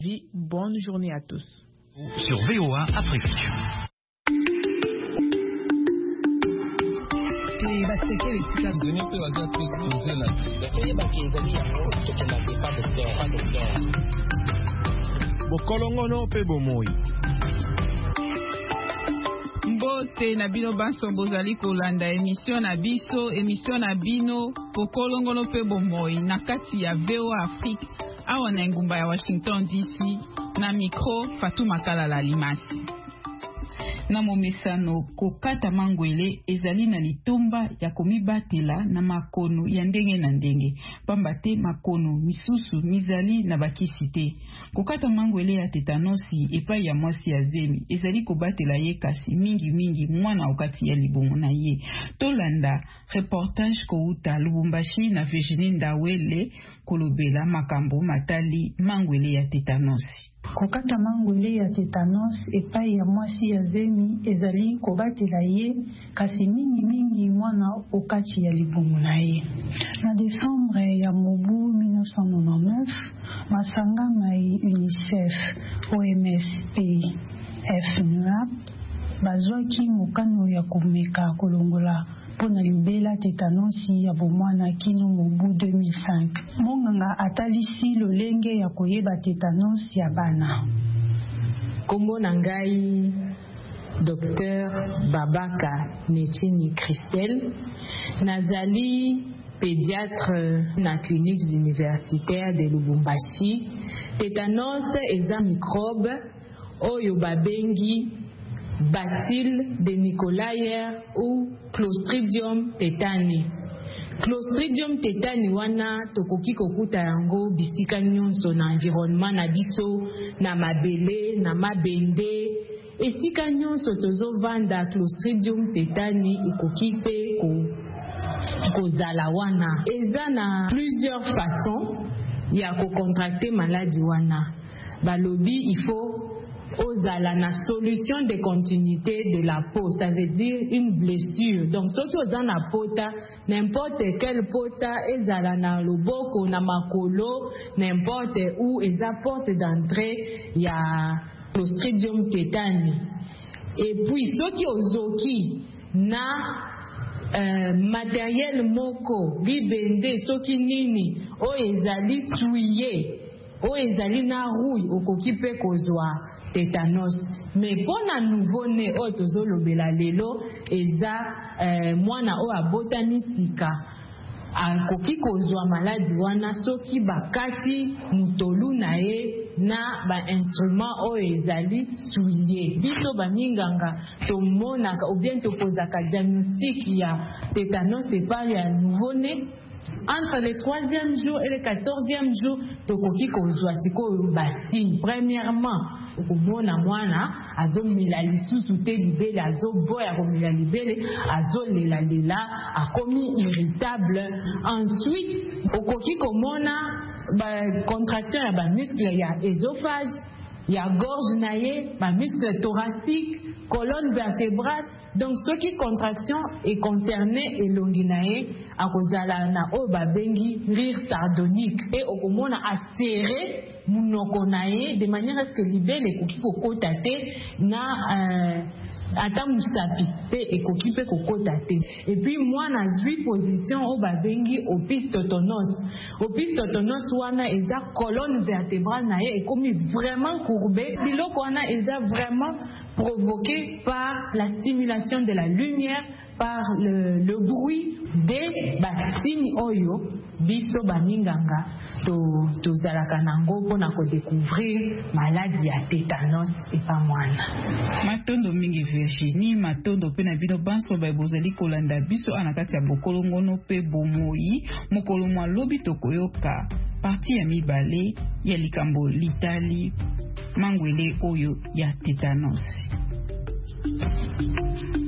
Bonne journée à tous. Sur VOA Afrique. Bokolongono pe bomoi. Mbote na bino banso bozali kolanda émission na bino Bokolongono pe bomoi na kati ya VOA Afrique awa na ngumba ya Washington DC na micro Fatou Makala la Limasi. Na momesano kokata mangwele ezali na litomba ya komibatela na makono ya ndenge na ndenge pamba te makono misusu mizali na bakisi te. Kokata mangwele ya tetanosi epai ya mwasi ya zemi ezali kobatela ye kasi mingi mwana okati ya libongo na ye. Tolanda reportage kouta Lubumbashi na Virginie Ndawele kolobela makambo matali mangwele ya tetanosi. Kokata mangwele ya tétanos epai ya mwasi ya zemi ezali kobatela ye kasi mingi mwana okati ya libongo na ye. Na décembre ya mobu 1999 masanga mai UNICEF, OMS pe FNUAP bazwaki mokano ya komeka kolongola pona libela tetanosi ya bomwana kino mobu 2005. Monganga atalisi lolenge ya koyeba tetanosi ya bana. Kombo nangai Dr Babaka Nechini Christelle, nazali pédiatre na clinique universitaire de Lubumbashi. Tétanos eza microbe oyo babengi Bacille de Nicolaïa ou Clostridium tetani. Clostridium tetani wana tokoki kokuta yango bisika nyonso na environnement na biso, na mabele, na mabende. Esika nyonso tozovanda Clostridium tetani ekoki pe kozala wana. Eza na plusieurs façons ya kocontracter maladie wana. Balobi il faut ozala na solution de continuité de la peau, ça veut dire une blessure. Donc surtout ozana pota, n'importe quelle pota, ezala na loboko, na makolo, n'importe où, eza porte d'entrée ya Clostridium tetani. Et puis soki ozoki na matériel moko libende soki nini o ezali souillé, o ezali na rouille okoki pe kozwa tétanos. Mais pona nouveau-né o tozolobela lelo eza mwana o abotani sika akoki kozwa maladi wana soki bakati mutolu na ye na ba instrument o ezali souillé. Biso baminganga tomonaka ou bien topozaka diagnostic ya tétanos epa ya nouveau-né entre le 3e jour et le 14e jour tokoki kozwa sikoyo basigne. Premièrement okomona mwana azomela lisusu te libele, azoboya komela libele, azolela akomi irritable. Ensuite okoki komona ba contraction ya ba muscle ya esophage, ya gorge na ye, ba muscle thoracique, colonne vertébrale. Donc ce qui contraction est concerné elongi na ye akozala na o babengi rire sardonique et okomona a serré munoko na ye de manière à ce que libele ekoki kokota te na ata musapi pe ekoki pe kokota te. Et puis moi na zwi position o babengi opistotonos. Opistotonos wana eza colonne vertébrale na ye ekomi vraiment courbée. Biloko wana eza vraiment provoqué par la stimulation de la lumière, par le bruit des signes oyo biso baminganga tozalaka nango mpona kodécouvrir maladie ya tétanos epa mwana. Matondo mingi Virginie, matondo pe na bino banso bozali kolanda biso anakati ya bokolongono pe bomoi mokolo mwa lobi tokoyoka parti ya mibale ya likambo litali mangwele oyo ya tétanos.